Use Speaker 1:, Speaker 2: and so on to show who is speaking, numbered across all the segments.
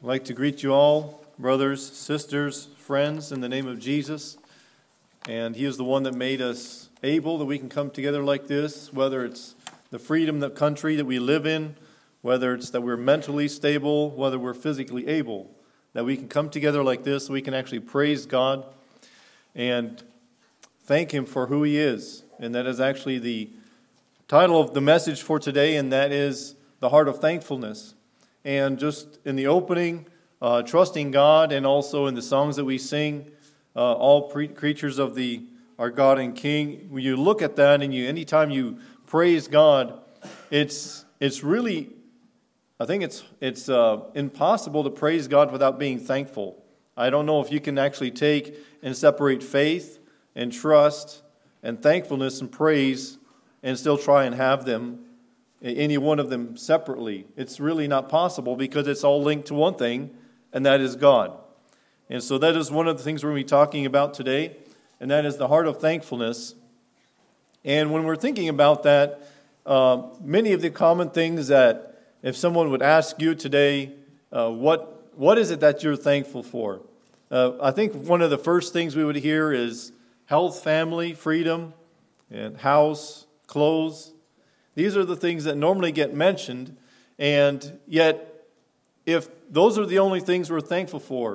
Speaker 1: I'd like to greet you all, brothers, sisters, friends, in the name of Jesus. And He is the one that made us able that we can come together like this, whether it's the freedom, the country that we live in, whether it's that we're mentally stable, whether we're physically able, that we can come together like this so we can actually praise God and thank Him for who He is. And that is actually the title of the message for today, and that is the heart of thankfulness. And just in the opening, trusting God, and also in the songs that we sing, all creatures of our God and King. When you look at that, and anytime you praise God, it's really, I think it's impossible to praise God without being thankful. I don't know if you can actually take and separate faith and trust and thankfulness and praise and still try and have them, any one of them separately. It's really not possible because it's all linked to one thing, and that is God. And so that is one of the things we're going to be talking about today, and that is the heart of thankfulness. And when we're thinking about that, many of the common things that if someone would ask you today, what is it that you're thankful for? I think one of the first things we would hear is health, family, freedom, and house, clothes. These are the things that normally get mentioned, and yet if those are the only things we're thankful for,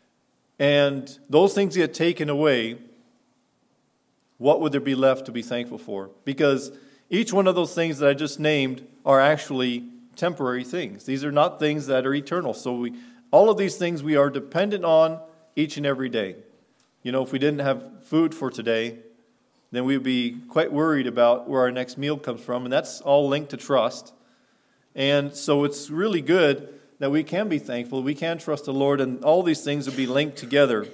Speaker 1: and those things get taken away, what would there be left to be thankful for? Because each one of those things that I just named are actually temporary things. These are not things that are eternal. So all of these things we are dependent on each and every day. You know, if we didn't have food for today, then we'd be quite worried about where our next meal comes from, and that's all linked to trust. And so it's really good that we can be thankful, we can trust the Lord, and all these things will be linked together.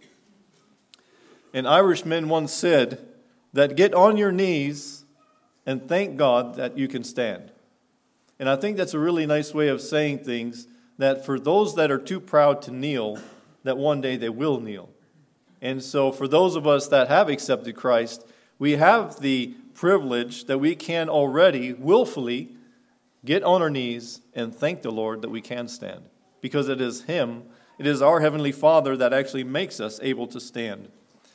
Speaker 1: An Irishman once said that get on your knees and thank God that you can stand. And I think that's a really nice way of saying things, that for those that are too proud to kneel, that one day they will kneel. And so for those of us that have accepted Christ, we have the privilege that we can already willfully get on our knees and thank the Lord that we can stand. Because it is Him, it is our Heavenly Father that actually makes us able to stand.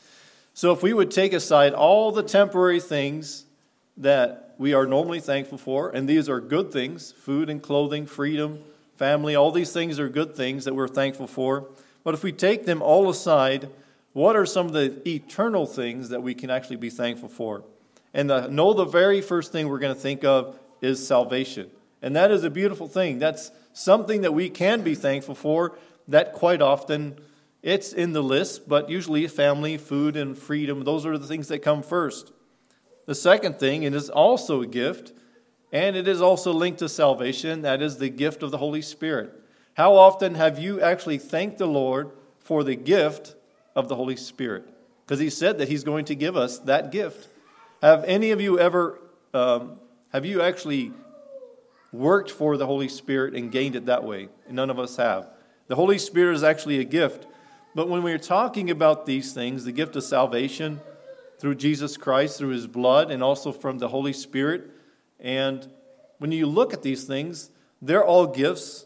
Speaker 1: So if we would take aside all the temporary things that we are normally thankful for, and these are good things, food and clothing, freedom, family, all these things are good things that we're thankful for. But if we take them all aside, what are some of the eternal things that we can actually be thankful for? And the very first thing we're going to think of is salvation. And that is a beautiful thing. That's something that we can be thankful for, that quite often it's in the list, but usually family, food, and freedom, those are the things that come first. The second thing, it is also a gift, and it is also linked to salvation, that is the gift of the Holy Spirit. How often have you actually thanked the Lord for the gift of the Holy Spirit? Because He said that He's going to give us that gift. Have any of you ever, have you actually worked for the Holy Spirit and gained it that way? And none of us have. The Holy Spirit is actually a gift. But when we're talking about these things, the gift of salvation through Jesus Christ, through His blood, and also from the Holy Spirit, and when you look at these things, they're all gifts,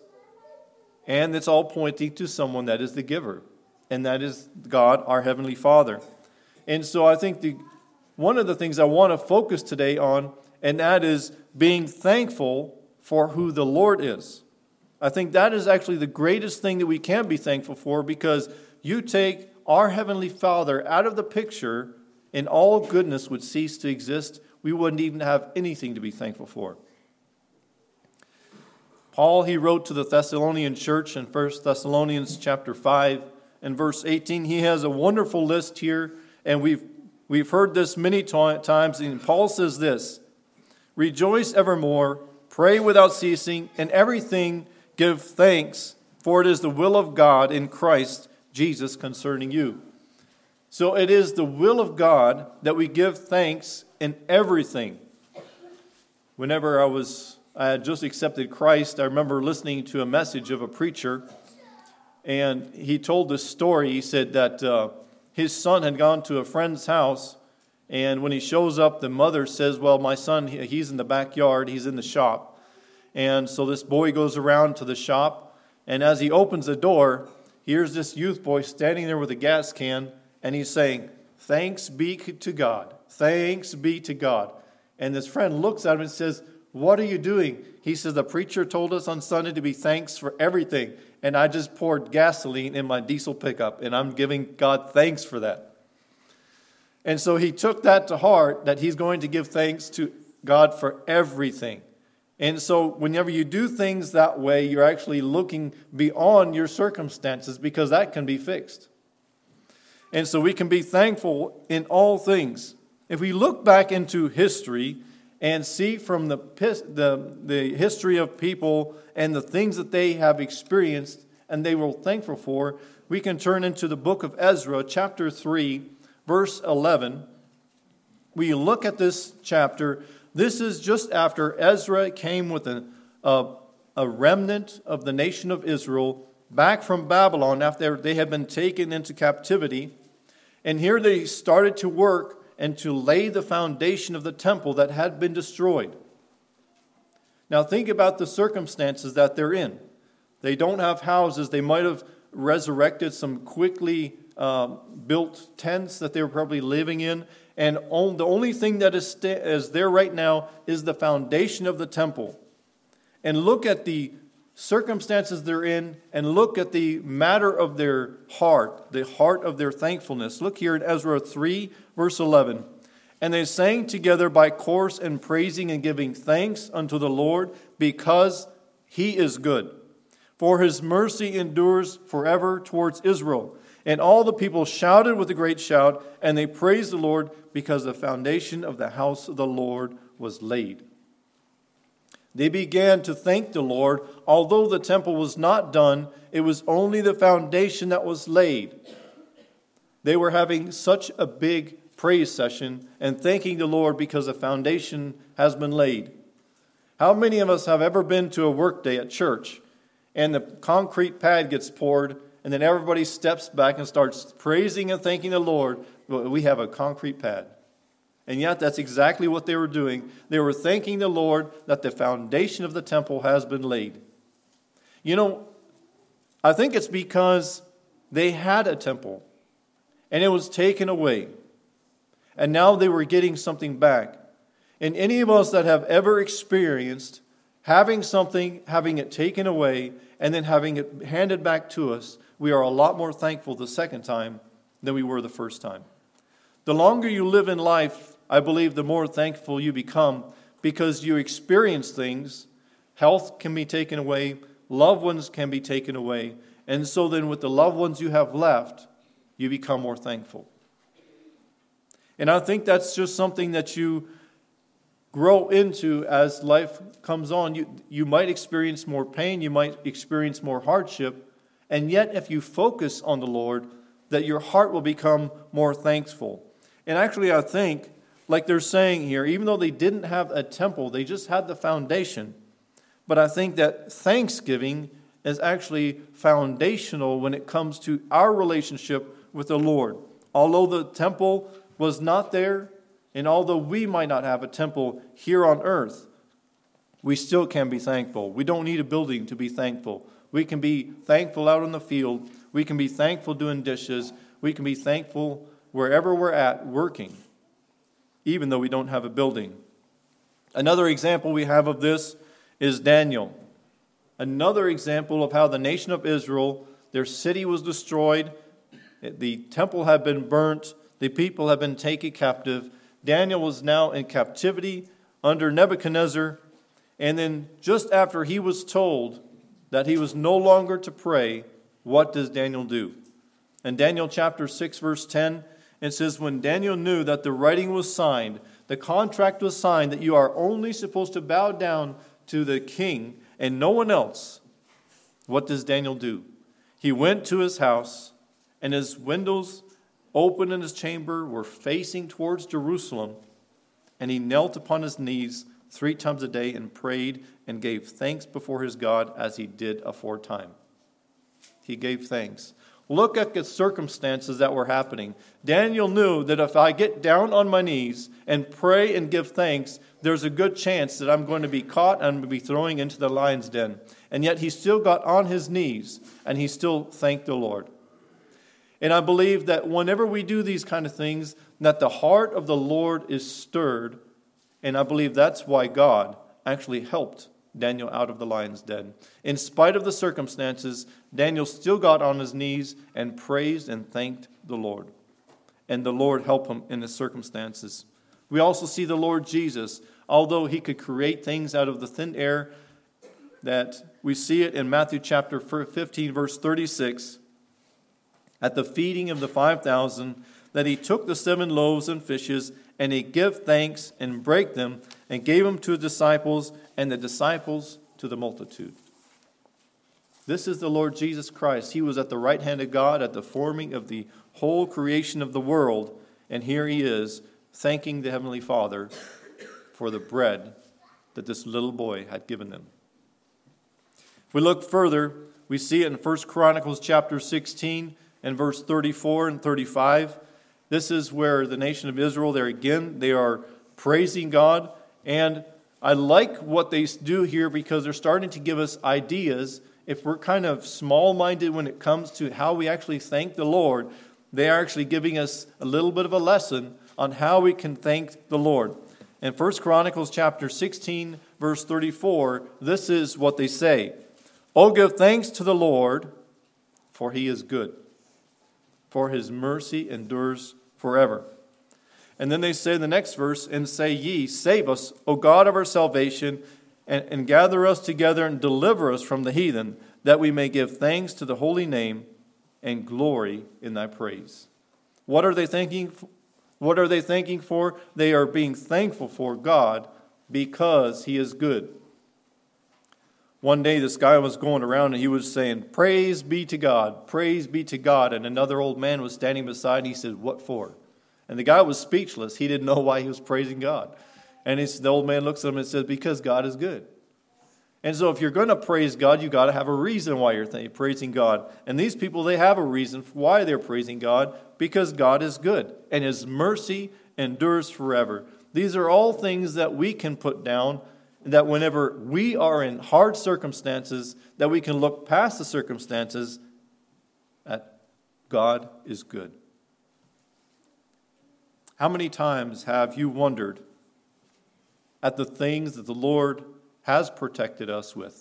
Speaker 1: and it's all pointing to someone that is the giver. And that is God, our Heavenly Father. And so I think one of the things I want to focus today on, and that is being thankful for who the Lord is. I think that is actually the greatest thing that we can be thankful for, because you take our Heavenly Father out of the picture and all goodness would cease to exist. We wouldn't even have anything to be thankful for. Paul, he wrote to the Thessalonian church in 1 Thessalonians chapter 5 and verse 18. He has a wonderful list here, and we've heard this many times. And Paul says this: rejoice evermore, pray without ceasing, and everything give thanks, for it is the will of God in Christ Jesus concerning you. So it is the will of God that we give thanks in everything. Whenever I had just accepted Christ, I remember listening to a message of a preacher, and he told this story. He said that his son had gone to a friend's house, and when he shows up, the mother says, well, my son, he's in the backyard, he's in the shop. And so this boy goes around to the shop, And as he opens the door, here's this youth boy standing there with a gas can, and he's saying, "Thanks be to God. Thanks be to God." And this friend looks at him and says, "What are you doing?" He says, "The preacher told us on Sunday to be thanks for everything. And I just poured gasoline in my diesel pickup, and I'm giving God thanks for that." And so he took that to heart, that he's going to give thanks to God for everything. And so whenever you do things that way, you're actually looking beyond your circumstances, because that can be fixed. And so we can be thankful in all things. If we look back into history and see from the history of people and the things that they have experienced and they were thankful for, we can turn into the book of Ezra, chapter 3, verse 11. We look at this chapter. This is just after Ezra came with a remnant of the nation of Israel back from Babylon after they had been taken into captivity. And here they started to work and to lay the foundation of the temple that had been destroyed. Now think about the circumstances that they're in. They don't have houses. They might have resurrected some quickly built tents that they were probably living in. And the only thing that is there right now is the foundation of the temple. And look at the circumstances they're in, and look at the matter of their heart, the heart of their thankfulness. Look here in Ezra 3, verse 11. "And they sang together by course and praising and giving thanks unto the Lord, because he is good. For his mercy endures forever towards Israel. And all the people shouted with a great shout, and they praised the Lord, because the foundation of the house of the Lord was laid." They began to thank the Lord. Although the temple was not done, it was only the foundation that was laid. They were having such a big praise session and thanking the Lord because the foundation has been laid. How many of us have ever been to a work day at church and the concrete pad gets poured, and then everybody steps back and starts praising and thanking the Lord? We have a concrete pad. And yet that's exactly what they were doing. They were thanking the Lord that the foundation of the temple has been laid. You know, I think it's because they had a temple and it was taken away. And now they were getting something back. And any of us that have ever experienced having something, having it taken away, and then having it handed back to us, we are a lot more thankful the second time than we were the first time. The longer you live in life, I believe the more thankful you become, because you experience things. Health can be taken away. Loved ones can be taken away. And so then with the loved ones you have left, you become more thankful. And I think that's just something that you grow into as life comes on. You might experience more pain. You might experience more hardship. And yet if you focus on the Lord, that your heart will become more thankful. And actually I think, like they're saying here, even though they didn't have a temple, they just had the foundation. But I think that thanksgiving is actually foundational when it comes to our relationship with the Lord. Although the temple was not there, and although we might not have a temple here on earth, we still can be thankful. We don't need a building to be thankful. We can be thankful out in the field. We can be thankful doing dishes. We can be thankful wherever we're at working, even though we don't have a building. Another example we have of this is Daniel. Another example of how the nation of Israel, their city was destroyed, the temple had been burnt, the people had been taken captive. Daniel was now in captivity under Nebuchadnezzar, and then just after he was told that he was no longer to pray, what does Daniel do? In Daniel chapter 6, verse 10, it says, "When Daniel knew that the writing was signed, the contract was signed, that you are only supposed to bow down to the king and no one else, what does Daniel do? He went to his house, and his windows open in his chamber were facing towards Jerusalem, and he knelt upon his knees 3 times a day and prayed and gave thanks before his God as he did aforetime." He gave thanks. Look at the circumstances that were happening. Daniel knew that if I get down on my knees and pray and give thanks, there's a good chance that I'm going to be caught and I'm going to be thrown into the lion's den. And yet he still got on his knees and he still thanked the Lord. And I believe that whenever we do these kind of things, that the heart of the Lord is stirred. And I believe that's why God actually helped Daniel out of the lion's den. In spite of the circumstances, Daniel still got on his knees and praised and thanked the Lord. And the Lord helped him in his circumstances. We also see the Lord Jesus, although he could create things out of the thin air, that we see it in Matthew chapter 15, verse 36, at the feeding of the 5,000, that he took the 7 loaves and fishes, and he gave thanks and brake them, and gave them to his disciples, and the disciples to the multitude. This is the Lord Jesus Christ. He was at the right hand of God at the forming of the whole creation of the world, and here he is thanking the Heavenly Father for the bread that this little boy had given them. If we look further, we see it in 1 Chronicles chapter 16 and verse 34 and 35. This is where the nation of Israel, they are praising God. And I like what they do here because they're starting to give us ideas. If we're kind of small-minded when it comes to how we actually thank the Lord, they are actually giving us a little bit of a lesson on how we can thank the Lord. In 1 Chronicles chapter 16, verse 34, this is what they say. "Oh, give thanks to the Lord, for he is good, for his mercy endures forever." And then they say in the next verse, "And say ye, save us, O God of our salvation, and gather us together and deliver us from the heathen, that we may give thanks to the holy name and glory in thy praise." What are they thanking for? What are they thanking for? They are being thankful for God because he is good. One day this guy was going around and he was saying, "Praise be to God, praise be to God." And another old man was standing beside and he said, "What for?" And the guy was speechless. He didn't know why he was praising God. And the old man looks at him and says, "Because God is good." And so if you're going to praise God, you've got to have a reason why you're praising God. And these people, they have a reason why they're praising God, because God is good and his mercy endures forever. These are all things that we can put down, that whenever we are in hard circumstances, that we can look past the circumstances, that God is good. How many times have you wondered at the things that the Lord has protected us with?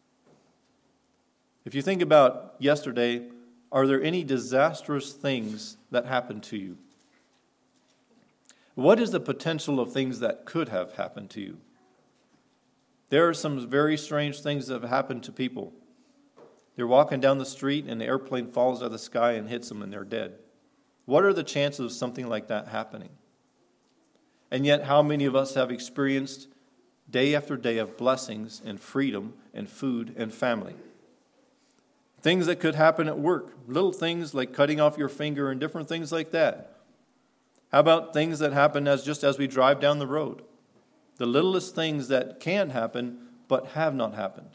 Speaker 1: If you think about yesterday, are there any disastrous things that happened to you? What is the potential of things that could have happened to you? There are some very strange things that have happened to people. They're walking down the street and the airplane falls out of the sky and hits them and they're dead. What are the chances of something like that happening? And yet, how many of us have experienced day after day of blessings and freedom and food and family? Things that could happen at work, little things like cutting off your finger and different things like that. How about things that happen just as we drive down the road? The littlest things that can happen but have not happened.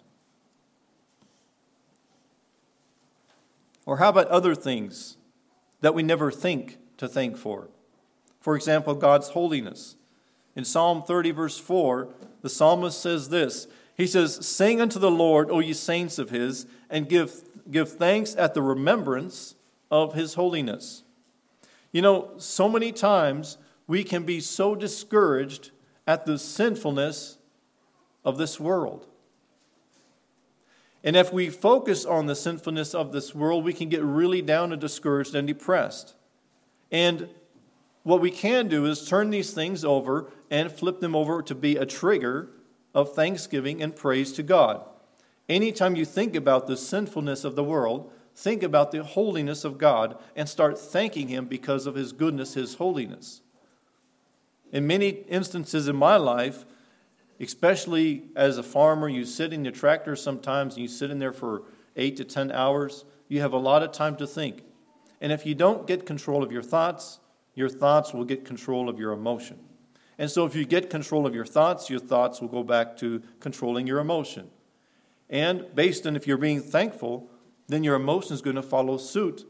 Speaker 1: Or how about other things that we never think to thank for? For example, God's holiness. In Psalm 30, verse 4, the psalmist says this. He says, "Sing unto the Lord, O ye saints of his, and give thanks at the remembrance of his holiness." You know, so many times we can be so discouraged at the sinfulness of this world. And if we focus on the sinfulness of this world, we can get really down and discouraged and depressed. And what we can do is turn these things over and flip them over to be a trigger of thanksgiving and praise to God. Anytime you think about the sinfulness of the world, think about the holiness of God and start thanking him because of his goodness, his holiness. In many instances in my life, especially as a farmer, you sit in your tractor sometimes and you sit in there for 8 to 10 hours. You have a lot of time to think. And if you don't get control of your thoughts will get control of your emotion. And so if you get control of your thoughts will go back to controlling your emotion. And based on if you're being thankful, then your emotion is going to follow suit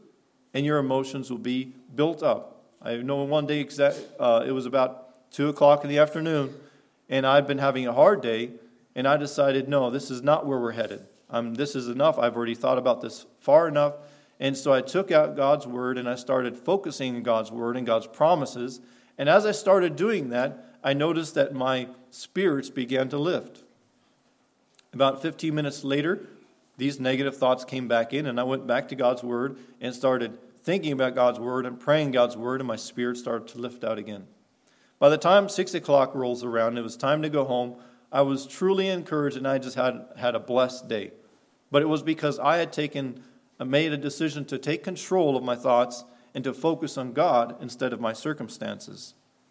Speaker 1: and your emotions will be built up. I know one day it was about 2 o'clock in the afternoon, and I'd been having a hard day, and I decided, no, this is not where we're headed. This is enough. I've already thought about this far enough. And so I took out God's Word, and I started focusing on God's Word and God's promises. And as I started doing that, I noticed that my spirits began to lift. About 15 minutes later, these negative thoughts came back in, and I went back to God's Word and started thinking about God's Word and praying God's Word, and my spirit started to lift out again. By the time 6 o'clock rolls around and it was time to go home, I was truly encouraged, and I just had a blessed day. But it was because I had made a decision to take control of my thoughts and to focus on God instead of my circumstances.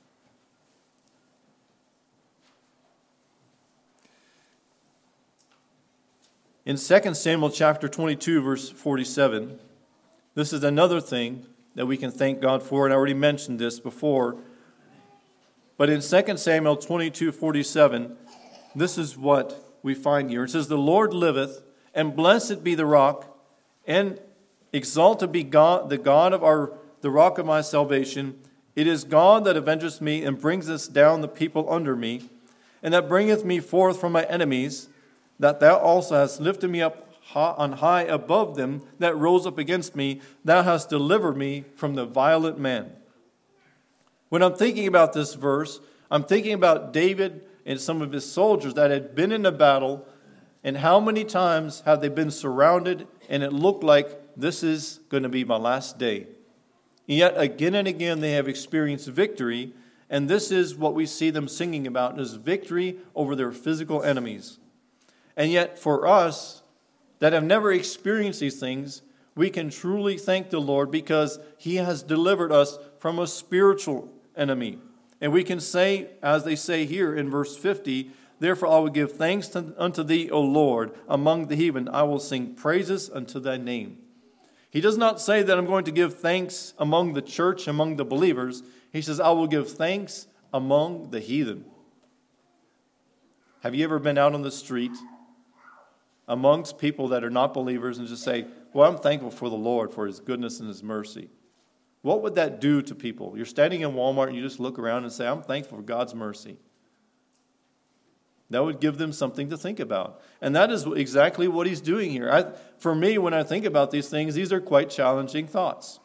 Speaker 1: In 2 Samuel chapter 22, verse 47, this is another thing that we can thank God for, and I already mentioned this before. But in 2 Samuel 22, 47, this is what we find here. It says, "The Lord liveth, and blessed be the rock, and exalted be God, the God of the rock of my salvation. It is God that avengeth me, and bringeth down the people under me, and that bringeth me forth from my enemies, that thou also hast lifted me up on high above them that rose up against me. Thou hast delivered me from the violent man." When I'm thinking about this verse, I'm thinking about David and some of his soldiers that had been in a battle, and how many times have they been surrounded, and it looked like this is going to be my last day. And yet again and again they have experienced victory, and this is what we see them singing about, is victory over their physical enemies. And yet for us that have never experienced these things, we can truly thank the Lord because He has delivered us from a spiritual enemy. And we can say, as they say here in verse 50, "Therefore I will give thanks unto Thee, O Lord, among the heathen. I will sing praises unto Thy name." He does not say that I'm going to give thanks among the church, among the believers. He says, "I will give thanks among the heathen." Have you ever been out on the street amongst people that are not believers and just say, "Well, I'm thankful for the Lord, for His goodness and His mercy"? What would that do to people? You're standing in Walmart and you just look around and say, "I'm thankful for God's mercy." That would give them something to think about. And that is exactly what he's doing here. For me, when I think about these things, these are quite challenging thoughts.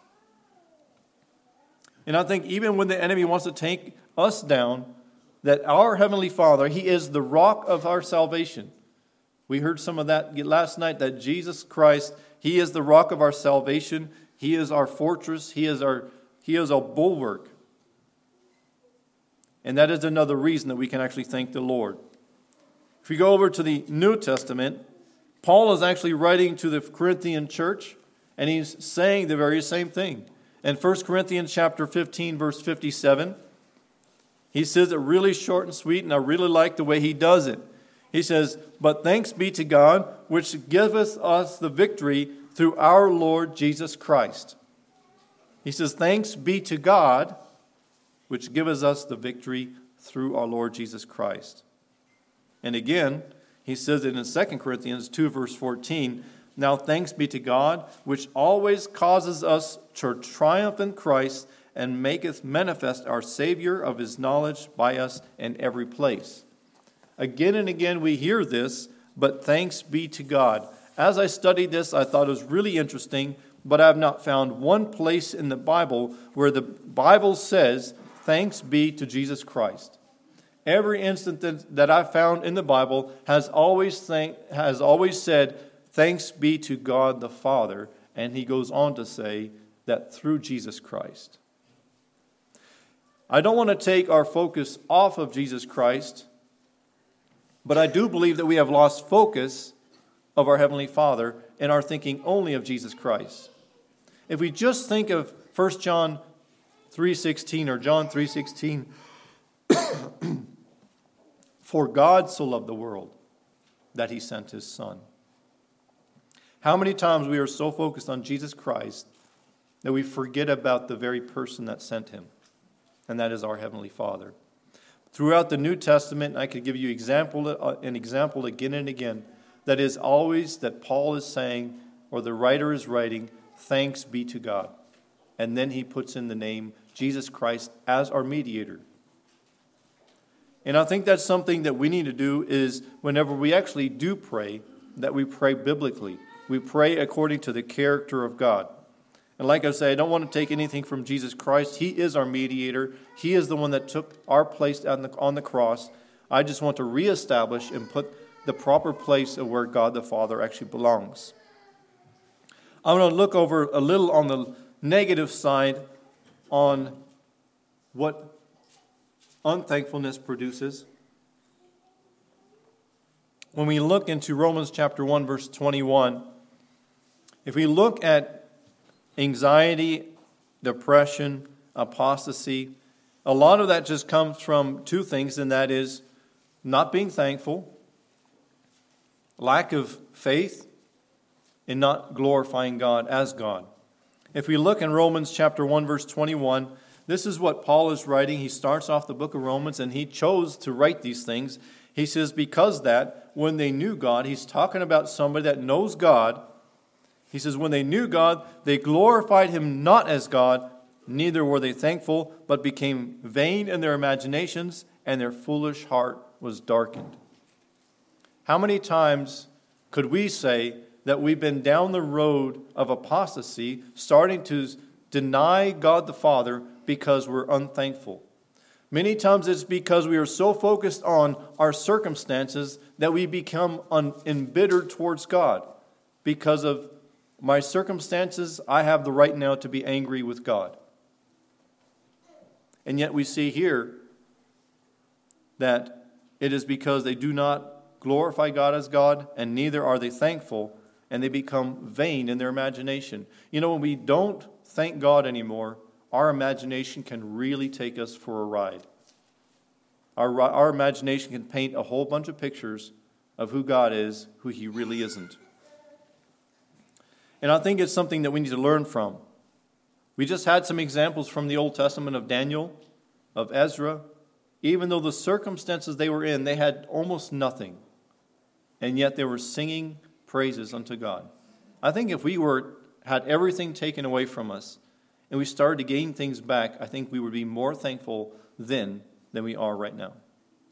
Speaker 1: And I think even when the enemy wants to take us down, that our Heavenly Father, He is the rock of our salvation. We heard some of that last night, that Jesus Christ, He is the rock of our salvation. He is our fortress. He is our bulwark. And that is another reason that we can actually thank the Lord. If we go over to the New Testament, Paul is actually writing to the Corinthian church, and he's saying the very same thing. In 1 Corinthians chapter 15, verse 57, he says it really short and sweet, and I really like the way he does it. He says, "But thanks be to God, which giveth us the victory through our Lord Jesus Christ." He says, "Thanks be to God, which giveth us the victory through our Lord Jesus Christ." And again, he says it in 2 Corinthians 2, verse 14, "Now thanks be to God, which always causes us to triumph in Christ, and maketh manifest our Savior of His knowledge by us in every place." Again and again we hear this, but thanks be to God. As I studied this, I thought it was really interesting, but I have not found one place in the Bible where the Bible says, "Thanks be to Jesus Christ." Every instant that I found in the Bible has always said, "Thanks be to God the Father." And he goes on to say that through Jesus Christ. I don't want to take our focus off of Jesus Christ, but I do believe that we have lost focus of our Heavenly Father and are thinking only of Jesus Christ. If we just think of 1 John 3:16 or John 3:16, "For God so loved the world that He sent His Son." How many times we are so focused on Jesus Christ that we forget about the very person that sent Him, and that is our Heavenly Father. Throughout the New Testament, I could give you an example again and again, that is always that Paul is saying, or the writer is writing, "Thanks be to God." and then he puts in the name Jesus Christ as our mediator. And I think that's something that we need to do is whenever we actually do pray, that we pray biblically. We pray according to the character of God. And like I say, I don't want to take anything from Jesus Christ. He is our mediator. He is the one that took our place on the cross. I just want to reestablish and put the proper place of where God the Father actually belongs. I want to look over a little on the negative side on what unthankfulness produces. When we look into Romans chapter 1, verse 21, if we look at anxiety, depression, apostasy, a lot of that just comes from two things, and that is not being thankful, lack of faith, and not glorifying God as God. If we look in Romans chapter 1, verse 21, this is what Paul is writing. He starts off the book of Romans, and he chose to write these things. He says, because that, when they knew God, he's talking about somebody that knows God. He says, when they knew God, they glorified him not as God, neither were they thankful, but became vain in their imaginations, and their foolish heart was darkened. How many times could we say that we've been down the road of apostasy, starting to deny God the Father because we're unthankful? Many times it's because we are so focused on our circumstances that we become embittered towards God. Because of my circumstances, I have the right now to be angry with God. And yet we see here that it is because they do not glorify God as God, and neither are they thankful, and they become vain in their imagination. You know, when we don't thank God anymore, our imagination can really take us for a ride. Our imagination can paint a whole bunch of pictures of who God is, who he really isn't. And I think it's something that we need to learn from. We just had some examples from the Old Testament of Daniel, of Ezra. Even though the circumstances they were in, they had almost nothing. And yet they were singing praises unto God. I think if we had everything taken away from us and we started to gain things back, I think we would be more thankful then than we are right now.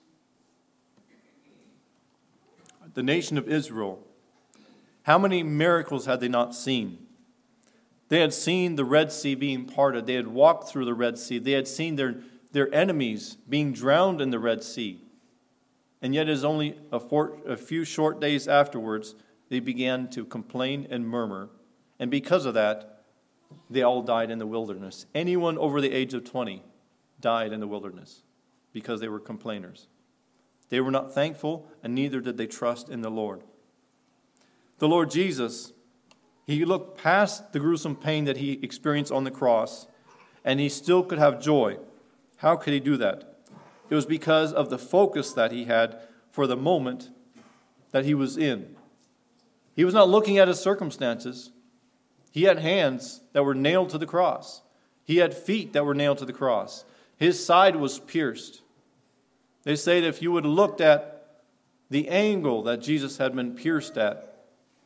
Speaker 1: The nation of Israel, how many miracles had they not seen? They had seen the Red Sea being parted. They had walked through the Red Sea. They had seen their enemies being drowned in the Red Sea. And yet it is only a few short days afterwards, they began to complain and murmur. And because of that, they all died in the wilderness. Anyone over the age of 20 died in the wilderness because they were complainers. They were not thankful, and neither did they trust in the Lord. The Lord Jesus, he looked past the gruesome pain that he experienced on the cross, and he still could have joy. How could he do that? It was because of the focus that he had for the moment that he was in. He was not looking at his circumstances. He had hands that were nailed to the cross. He had feet that were nailed to the cross. His side was pierced. They say that if you would have looked at the angle that Jesus had been pierced at,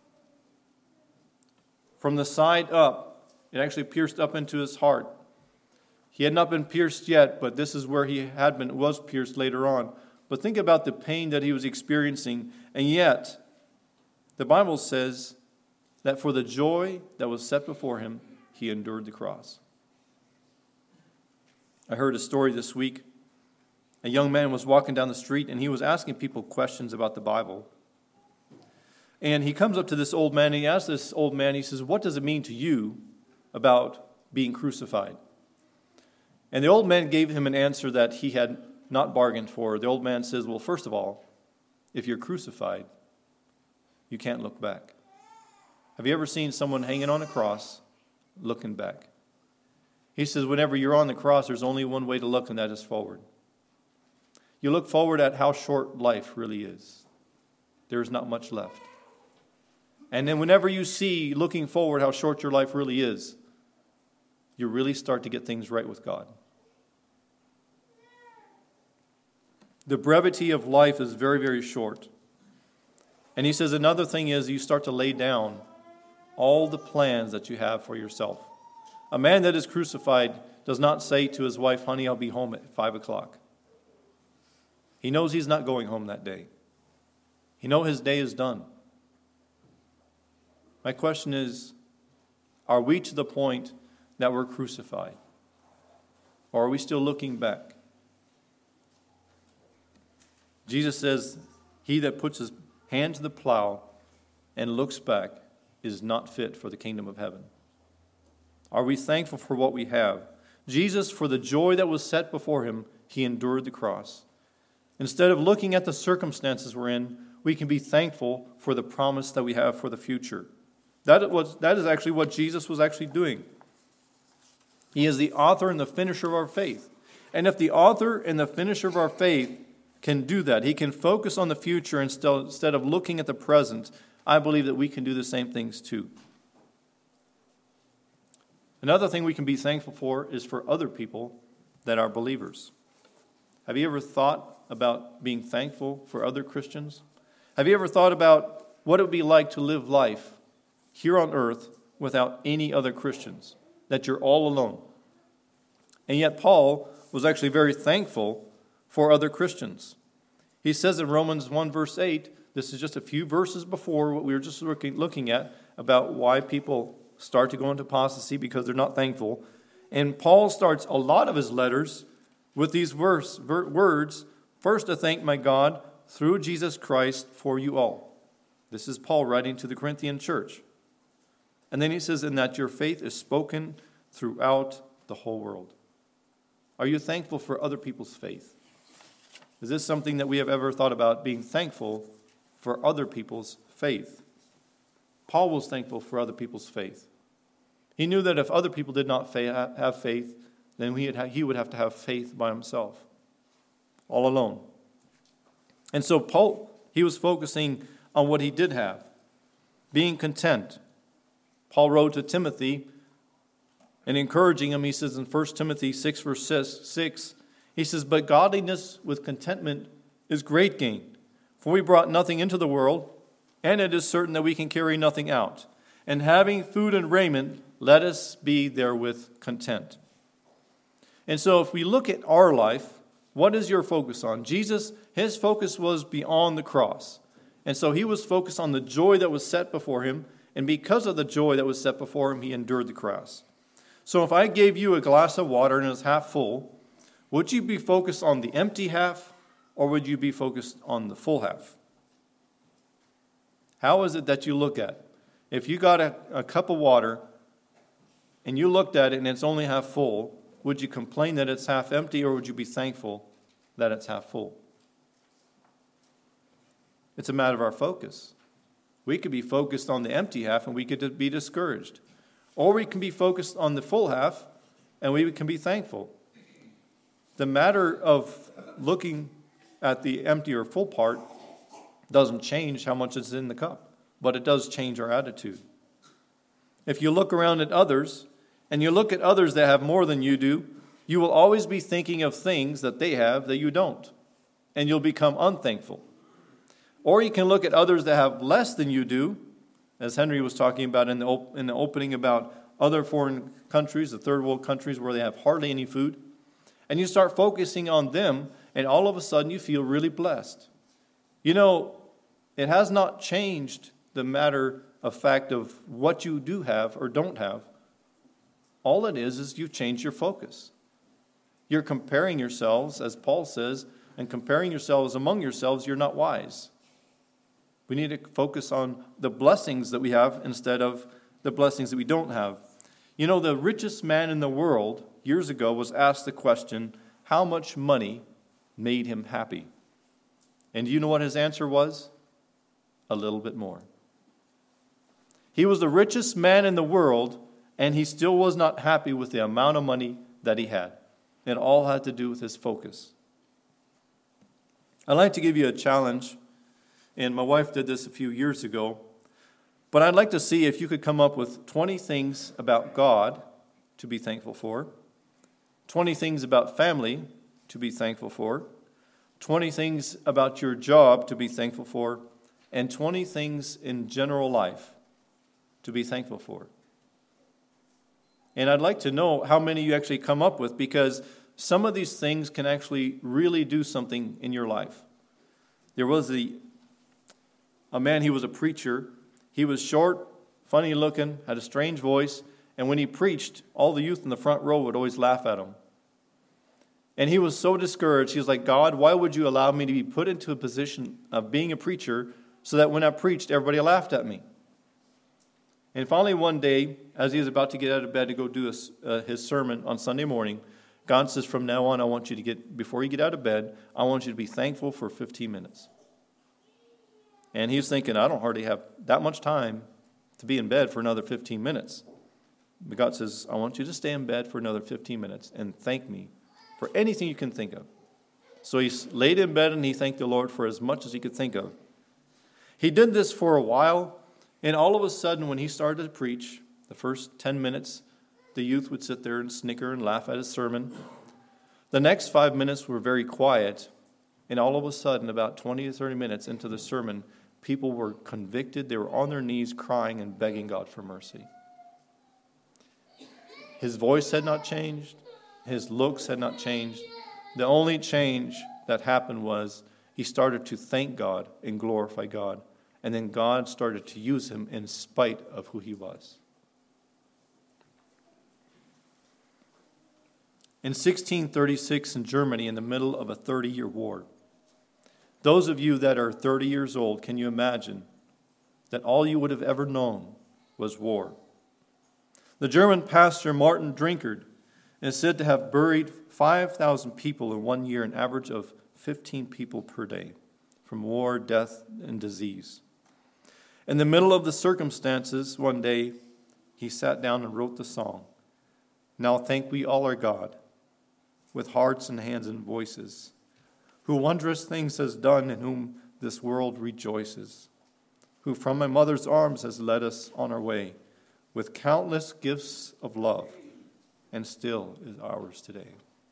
Speaker 1: from the side up, it actually pierced up into his heart. He had not been pierced yet, but this is where he was pierced later on. But think about the pain that he was experiencing, and yet the Bible says that for the joy that was set before him, he endured the cross. I heard a story this week. A young man was walking down the street, and he was asking people questions about the Bible. And he comes up to this old man, and he asks this old man, he says, "What does it mean to you about being crucified?" And the old man gave him an answer that he had not bargained for. The old man says, "Well, first of all, if you're crucified, you can't look back." Have you ever seen someone hanging on a cross looking back? He says, whenever you're on the cross, there's only one way to look, and that is forward. You look forward at how short life really is. There is not much left. And then whenever you see, looking forward, how short your life really is, you really start to get things right with God. The brevity of life is very, very short. And he says another thing is you start to lay down all the plans that you have for yourself. A man that is crucified does not say to his wife, honey, I'll be home at 5 o'clock. He knows he's not going home that day. He knows his day is done. My question is, are we to the point that we're crucified? Or are we still looking back? Jesus says, he that puts his hand to the plow and looks back is not fit for the kingdom of heaven. Are we thankful for what we have? Jesus, for the joy that was set before him, he endured the cross. Instead of looking at the circumstances we're in, we can be thankful for the promise that we have for the future. That is actually what Jesus was actually doing. He is the author and the finisher of our faith. And if the author and the finisher of our faith can do that, he can focus on the future instead of looking at the present, I believe that we can do the same things too. Another thing we can be thankful for is for other people that are believers. Have you ever thought about being thankful for other Christians? Have you ever thought about what it would be like to live life here on earth without any other Christians? That you're all alone. And yet Paul was actually very thankful for other Christians. He says in Romans 1 verse 8, this is just a few verses before what we were just looking at about why people start to go into apostasy because they're not thankful. And Paul starts a lot of his letters with these words, first to thank my God through Jesus Christ for you all. This is Paul writing to the Corinthian church. And then he says, in that your faith is spoken throughout the whole world. Are you thankful for other people's faith? Is this something that we have ever thought about, being thankful for other people's faith? Paul was thankful for other people's faith. He knew that if other people did not have faith, then he would have to have faith by himself, all alone. And so Paul, he was focusing on what he did have, being content. Paul wrote to Timothy and encouraging him, he says in 1 Timothy 6 verse 6, he says, but godliness with contentment is great gain. For we brought nothing into the world, and it is certain that we can carry nothing out. And having food and raiment, let us be therewith content. And so if we look at our life, what is your focus on? Jesus, his focus was beyond the cross. And so he was focused on the joy that was set before him. And because of the joy that was set before him, he endured the cross. So if I gave you a glass of water and it was half full, would you be focused on the empty half or would you be focused on the full half? How is it that you look at? If you got a cup of water and you looked at it and it's only half full, would you complain that it's half empty or would you be thankful that it's half full? It's a matter of our focus. We could be focused on the empty half and we could be discouraged. Or we can be focused on the full half and we can be thankful. The matter of looking at the empty or full part doesn't change how much is in the cup, but it does change our attitude. If you look around at others and you look at others that have more than you do, you will always be thinking of things that they have that you don't, and you'll become unthankful. Or you can look at others that have less than you do, as Henry was talking about in the opening about other foreign countries, the third world countries where they have hardly any food. And you start focusing on them, and all of a sudden you feel really blessed. You know, it has not changed the matter of fact of what you do have or don't have. All it is you've changed your focus. You're comparing yourselves, as Paul says, and comparing yourselves among yourselves, you're not wise. We need to focus on the blessings that we have instead of the blessings that we don't have. You know, the richest man in the world years ago was asked the question, how much money made him happy? And do you know what his answer was? A little bit more. He was the richest man in the world, and he still was not happy with the amount of money that he had. It all had to do with his focus. I'd like to give you a challenge, and my wife did this a few years ago, but I'd like to see if you could come up with 20 things about God to be thankful for, 20 things about family to be thankful for, 20 things about your job to be thankful for, and 20 things in general life to be thankful for. And I'd like to know how many you actually come up with, because some of these things can actually really do something in your life. There was a man, he was a preacher. He was short, funny looking, had a strange voice, and when he preached, all the youth in the front row would always laugh at him. And he was so discouraged. He was like, God, why would you allow me to be put into a position of being a preacher so that when I preached, everybody laughed at me? And finally one day, as he was about to get out of bed to go do his sermon on Sunday morning, God says, from now on, I want you to before you get out of bed, I want you to be thankful for 15 minutes. And he was thinking, I don't hardly have that much time to be in bed for another 15 minutes. But God says, I want you to stay in bed for another 15 minutes and thank me for anything you can think of. So he laid in bed and he thanked the Lord for as much as he could think of. He did this for a while, and all of a sudden when he started to preach, the first 10 minutes, the youth would sit there and snicker and laugh at his sermon. The next 5 minutes were very quiet, and all of a sudden, about 20 to 30 minutes into the sermon, people were convicted. They were on their knees crying and begging God for mercy. His voice had not changed. His looks had not changed. The only change that happened was he started to thank God and glorify God. And then God started to use him in spite of who he was. In 1636 in Germany, in the middle of a 30-year war, those of you that are 30 years old, can you imagine that all you would have ever known was war? The German pastor Martin Drinkard is said to have buried 5,000 people in 1 year, an average of 15 people per day, from war, death, and disease. In the middle of the circumstances, one day, he sat down and wrote the song, Now Thank We All Our God, with hearts and hands and voices, who wondrous things has done, in whom this world rejoices, who from my mother's arms has led us on our way, with countless gifts of love, and still is ours today.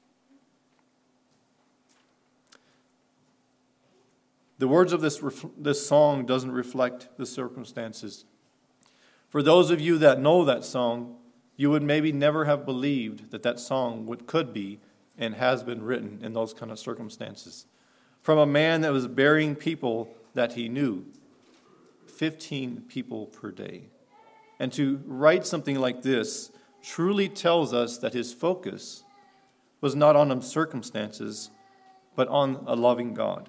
Speaker 1: The words of this song doesn't reflect the circumstances. For those of you that know that song, you would maybe never have believed that song could be and has been written in those kind of circumstances. From a man that was burying people that he knew, 15 people per day. And to write something like this truly tells us that his focus was not on circumstances, but on a loving God.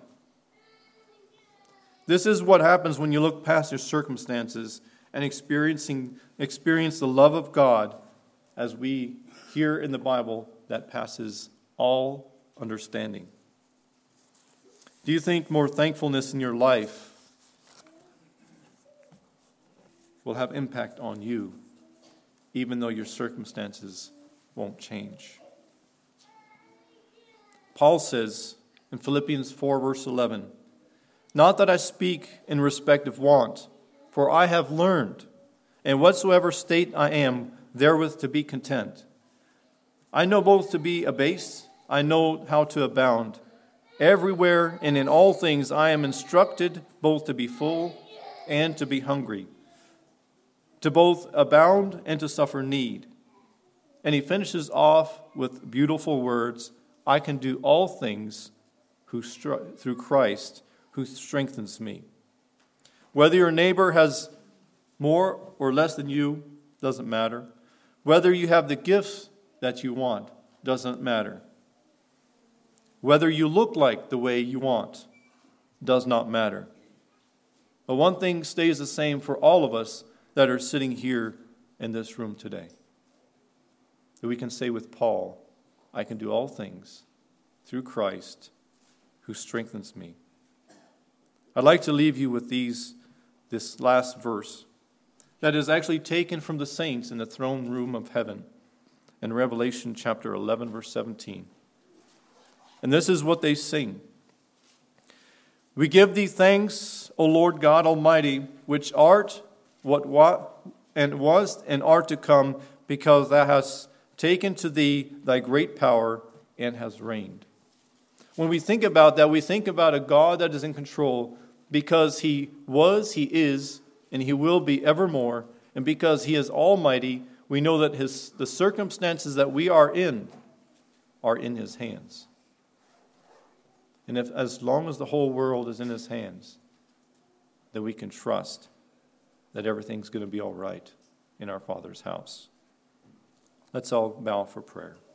Speaker 1: This is what happens when you look past your circumstances and experience the love of God, as we hear in the Bible, that passes all understanding. Do you think more thankfulness in your life will have impact on you, even though your circumstances won't change? Paul says in Philippians 4, verse 11, Not that I speak in respect of want, for I have learned, in whatsoever state I am, therewith to be content. I know both to be abased, I know how to abound. Everywhere and in all things I am instructed both to be full and to be hungry, to both abound and to suffer need. And he finishes off with beautiful words, I can do all things through Christ who strengthens me. Whether your neighbor has more or less than you, doesn't matter. Whether you have the gifts that you want, doesn't matter. Whether you look like the way you want, does not matter. But one thing stays the same for all of us that are sitting here in this room today. That we can say with Paul, I can do all things through Christ who strengthens me. I'd like to leave you with this last verse that is actually taken from the saints in the throne room of heaven in Revelation chapter 11, verse 17. And this is what they sing. We give thee thanks, O Lord God Almighty, which art, what and was and art to come, because thou hast taken to thee thy great power and hast reigned. When we think about that, we think about a God that is in control because he was, he is, and he will be evermore. And because he is almighty, we know that the circumstances that we are in His hands. And as long as the whole world is in His hands, then we can trust that everything's going to be all right in our Father's house. Let's all bow for prayer.